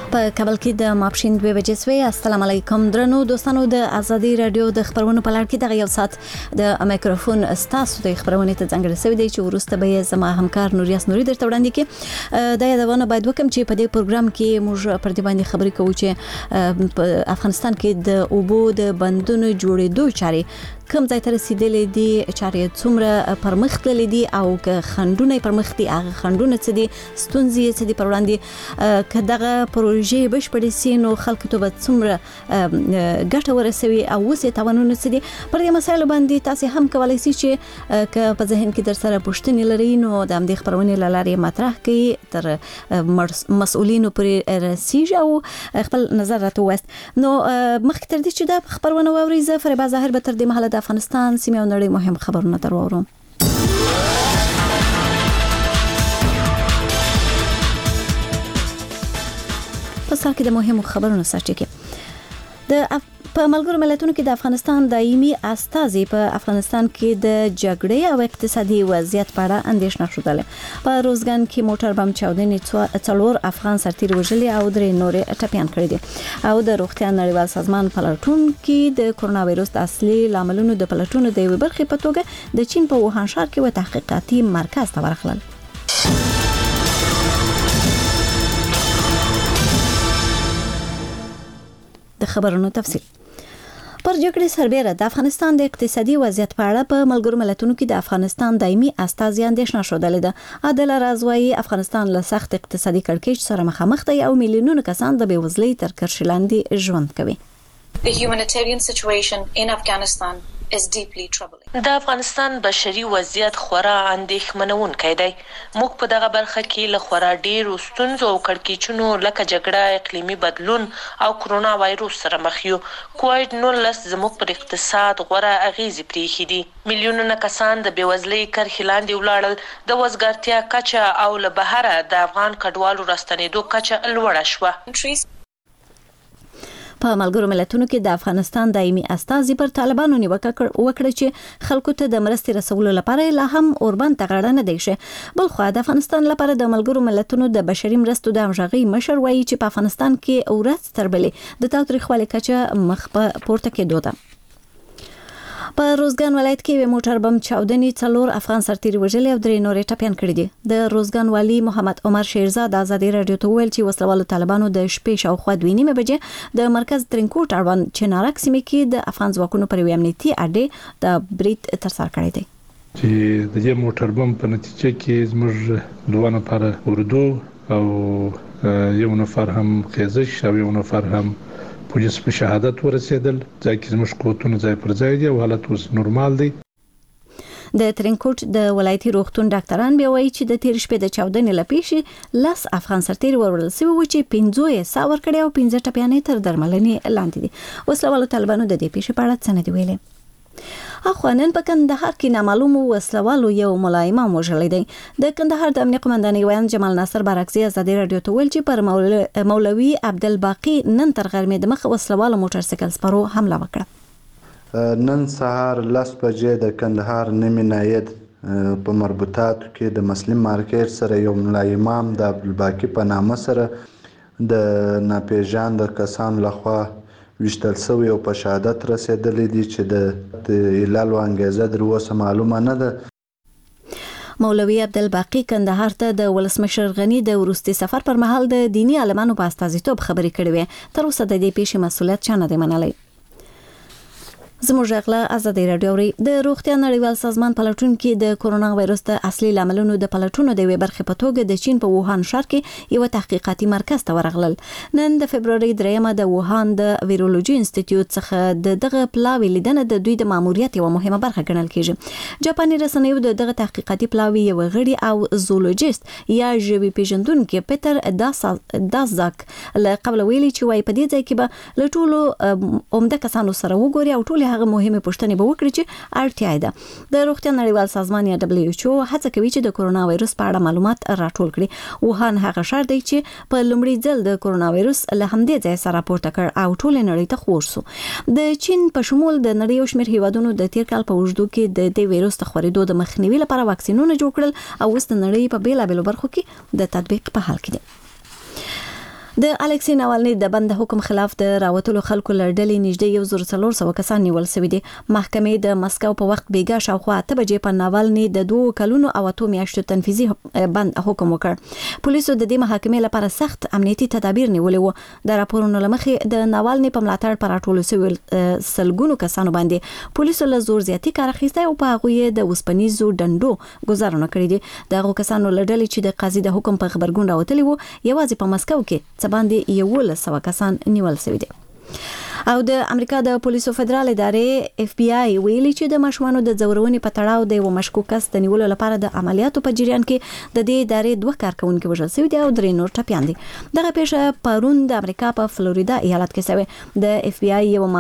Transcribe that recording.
په کابل کې د ماپښین 2 بجې سوی. السلام علیکم درنو دوستانو، د ازادي رادیو د خبرونو په لړ کې دغه یو ساعت د میکروفون ستاسو د خبرونې ته ځانګړی شوی دی چې ورسته به زما همکار نوریاس نوري درته وړاندې کړي. دا یادونه باید وکم چې په دې پروګرام کې موږ پر دې باندې خبرې کوو چې په افغانستان کې د اوبو د بندونو جوړېدو چارې کوم ځای ته رسیدلې دي، چارې څومره پرمخ تللې دي او که خنډونه پرمخ دي، هغه خنډونه څه دي، ستونزې څه دي پر وړاندې که دغه پروژې بشپړې سي نو خلکو ته به څومره ګټه ورسوي او اوس یې تاوانونه څه دي. پر دې مسایلو باندې تاسو هم کولی شئ چې که په ذهن کې در سره پوښتنې لرئ نو د همدې خبرونې له لارې مطرح کړئ، تر مسؤلینو پورې رسیږي او خپل نظر راته ووایاست. نو مخکې تر دې چې دا خبرونه واورئ، زه فریبا ظاهر به تر دې مهاله د افغانستان سیمې او نړۍ مهم خبرونه در واورم. په سر کې د مهمو خبرونو سرچینه د په ملګرو ملتونو کې د افغانستان دایمي استازي په افغانستان کې د جګړې او اقتصادي وضعیت په اړه اندېښنه ښودلې. په روزګان کې موټر بم چاودنې 4 افغان سرتیري وژلي او 3 نورې ټپيان کړي دي. او د روغتیا نړیوال سازمان پلټون کې د کورونا وایروس د اصلي لاملونو د پلټونو د یوې برخې په توګه د چین په ووهان ښار کې و تحقیقاتي مرکز ته ورغلل. د خبرونو تفصیل پر جګړې سربېره د افغانستان د اقتصادي وضعیت په اړه په ملګرو ملتونو کې د افغانستان دایمي استازي اندېښنه ښودلې ده. عادل رازوایی افغانستان له سخت اقتصادي کړکېچ سره مخامخ دی او میلیونونه کسان د بېوزلۍ تر کرښې لاندې ژوند کوي. The humanitarian situation in Afghanistan is deeply troubling. د افغانستان بشري وضعیت خورا اندېښمنونکی دی. موږ په دغه برخه کې له خورا ډېرو ستونزو او کړکېچونو لکه جګړه، اقلیمي بدلون او کرونا وایروس سره مخ یو. کووډ-19 زموږ پر اقتصاد غوره اغیزې پرېښي دي. میلیونونه کسان د بېوزلۍ کرښې لاندې ولاړل. د وزګارتیا کچه او له بهره د افغان کډوالو راستنېدو کچه لوړه شوه. په ملګرو ملتونو کې د افغانستان دایمي استازي پر طالبانو نیوکه وکړه چې خلکو ته د مرستې رسولو لپاره لا هم اوربند ته غاړه نه دی ښه. بلخو د افغانستان لپاره د ملګرو ملتونو د بشري مرستو د همغږۍ مشر وایي چې په افغانستان کې ورځ تر بلې د تاوتریخوالي کچه مخ په پورته کېدو ده. په روزګان ولایت کې موټر بم چاودنې 4 افغان سرتیري وژلي او 3 نورې ټپيان کړي دي. د روزګان والي محمد عمر شیرزاد د ازادي رادیو ته ویل چې وسلوالو طالبانو د شپې شاوخوا 2:30 بجې د مرکز ترینکوټ اړوند چنارک سیمې کې د افغان ځواکونو پر امنیتي اډې د برید ترسره کړی دی. چې د دې موټر بم په نتیجه کې زموږ دوه نفر اردو او یو نفر هم خیزش او یو نفر هم پولیس په شهادت ورسېدل. ځکه زموږ قوتونه ځای پر ځای دي او حالت اوس نورمال دی. د ترینکوټ د ولایتي روغتون ډاکټران به وایي چې د تیر شپې د چاودنې لپیشي 10 افغان سرتیري ورول سوي و چې 15 یې سا ور کړی او 15 ټپيانې تر درملنې لاندې دي. وسلوالو طالبانو د دې پیښې په اړه څه نه دی ویلي. اخوانن په کندهار کې نامعلوم وسلوالو یو ملا امام وژلی دی. د کندهار د امنیت قومندان ویان جمال ناصر بارکزی ازادي رادیو ته ویل چې پر مولوي عبدالباقی نن تر غرمې د مخ وسلوالو موټر سایکل سپرو حمله وکړه. نن سهار 10 بجې د کندهار نیمه ناید په مربوطاتو کې د مسلم مارکیټ سره یو ملا امام د عبدالباقی په نامه سره د ناپېژاند کسان لخوا وشتل سوی او په شهادت رسیدلې دي چې د علل او انګیزه در اوسه معلومه نه ده. مولوي عبدالباقی کندهار ته د ولسمشر غنی د وروستي سفر پر مهال د دینی عالمانو په استازیتوب خبرې کړې وې. تر اوسه د دې پیښې مسؤلیت چا نه دی منلی. زموږ غلا ازادي رادیو د روغتیا نړیوال سازمان پلټون کې د کورونا وایروس د اصلي لاملونو د پلټونو د یوې برخې په توګه د چین په ووهان ښار کې یو تحقیقاتي مرکز ته ورغلل. نن د فبرवरी 3 د ووهان د ویرولوژي انسټیټیوټ څخه دغه پلاوی لیدنه د دوی د ماموریت یو مهمه برخه ګڼل کیږي. جاپاني رسنیو دغه تحقیقاتي پلاوی یو غړي او زولوجیست یا ژوي پیژندونکو پیټر دازاک له قبل ویلي چې وايي په دې ځای کې به له ټولو عمده کسانو سره وګوري او ټول هغه مهمه پوښتنې به وکړي چې اړتیا ده. د روغتیا نړیوال سازمان یا WHO هڅه کوي چې د کورونا وایروس په اړه معلومات راټول کړي. ووهان هغه ښار دی چې په لومړي ځل د کورونا وایروس له همدې ځای سره راپورته کړ او ټول نړۍ ته خور شو. د چین په شمول د نړۍ او شمېر هیوادونو د تیر کال په وژدو کې د دې وایروس د خورېدو د مخنیوي لپاره واکسینونه جوړ کړل او اوس د نړۍ په بیلابېلو برخو کې د تطبیق په حال کې دي. د الکسی ناوالني د بند حکم خلاف د راوتلو خلکو لړډلې نږدې 1400 کسان نیول شوي دي. محکمې د مسکو په وخت بیګا شاوخوا 8 بجې په ناوالني د 2 کلونو او 8 میاشتو تنفیذي بند حکم وکړ. پولیسو د دې محاکمې لپاره سخت امنیتي تدابیر نیولې وو. د راپورونو لمخې د ناوالني په ملاتړ پر راټولو شوي سلګونو کسانو باندې پولیسو له زور زیاتی کار اخیستی او په هغه د وسپنیزو ډنډو گزارونه کړې دي. د هغو کسانو لړډلې چې د قاضي د حکم په خبرګون راوتلي وو یوازې په مسکو کې باندې 1100 کسان نیول شوي دي. او د امریکا د پولیسو فدرال ادارې اف بی آی ویلي چې د مشوانو د زورونې په تړاو د یو مشکوک کس د نیولو لپاره د عملیاتو په جریان کې د دې ادارې 2 کارکونکو وژل شوي دي او 3 نور ټپیان دي. دغه پیښه پرون د امریکا په فلوریدا ایالت کې شوه. د اف بی آی یو